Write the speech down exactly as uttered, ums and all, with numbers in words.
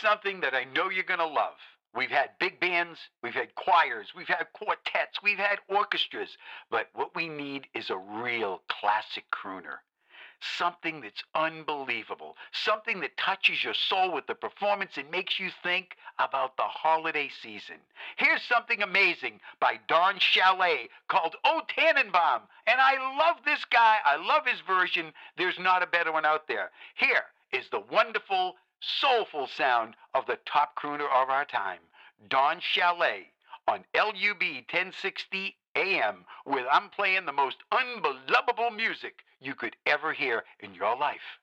something that I know you're going to love. We've had big bands, we've had choirs, we've had quartets, we've had orchestras, but what we need is a real classic crooner. Something that's unbelievable, something that touches your soul with the performance and makes you think about the holiday season. Here's something amazing by Don Chalet called O Tannenbaum, and I love this guy. I love his version. There's not a better one out there. Here is the wonderful, soulful sound of the top crooner of our time, Don Chalet, on L U B ten sixty A M, where I'm playing the most unbelievable music you could ever hear in your life.